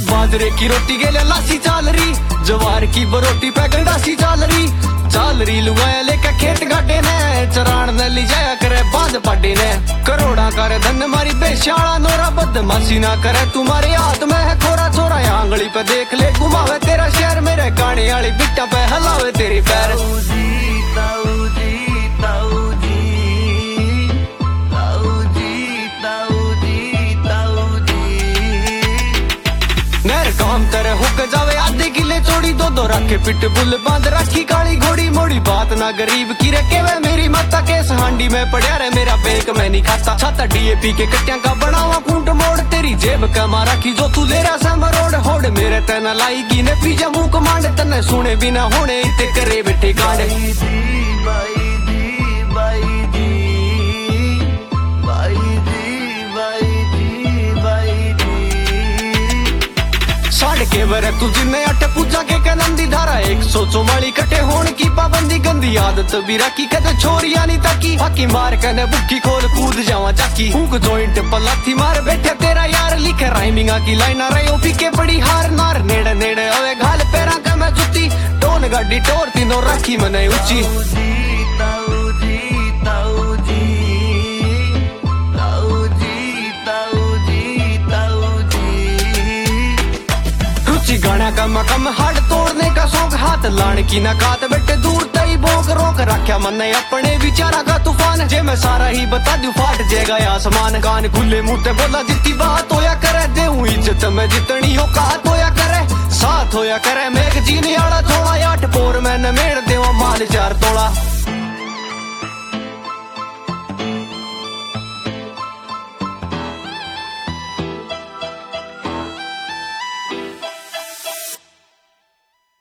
बाजरे की रोटी गेले लासी चाल रही, जवार की बरोटी पे गंडासी चाल रही लुगाया लेके खेत गाडे ने, चरान न ली जाया करे बांध पाडे ने। करोड़ा करे धन मारी बेशाला नोरा, बदमाशी ना करे तुम्हारे हाथ में है खोरा छोरा। आंगली पे देख ले घुमावे तेरा शहर, मेरे काने वाली बिट्टा पे हलावे तेरी पैर। काम तेरे हुक जावे आधे किले चोड़ी, दो रखे पिट बुल बांध रखी काली घोड़ी मोड़ी। बात ना गरीब की रे केवे मेरी माता, केस हांडी में पड़या रे मेरा बेक मैं नहीं खाता। छाता डीएपी के कट्टिया का बनावा कूट मोड़, तेरी जेब का मारा की जो तू ले रहा समरोड होड़। मेरे तेना लाईगी ने पीजा मुंह कमांड, तने सुने बिना होने इते करे बैठे गांड। के बरे तू जिन्ने अट पूजा के कनंदी धारा, 144 कटे होन की पाबंदी। गंदी आदत भी रखी कदे छोरिया नहीं ताकी, बाकी मार कने बुक्की खोल कूद जावा जाकी। हुक जॉइंट पलाथी मार बैठे तेरा यार, लिखे राइमिंगा की लाइना रहे ओपी के बड़ी हार। नार नेड़े नेड़े ओए घाल पैरा का मैं जुती, टोन गाड़ी टोर तीनों रखी मने ऊंची। गाना कम हाड तोड़ने का शौक, हाथ लाने की ना कात बेटे दूर तई बोक। रोक रखा मन अपने विचारा का तूफान, जे मैं सारा ही बता दूं फाट जाएगा आसमान। कान खुले मुंह ते बोला जितनी बात होया करे, देऊं इज्जत में जितनी औकात होया करे। साथ होया करे मैं एक जीने वाला थोड़ा, 8 पोर मैंने मेड़ देवा माल 4 तोड़ा।